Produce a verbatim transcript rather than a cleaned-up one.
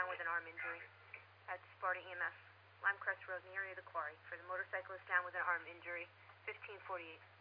down with an arm injury at Sparta E M S. Limecrest Road in the area of the quarry. For the motorcyclist down with an arm injury, fifteen forty-eight.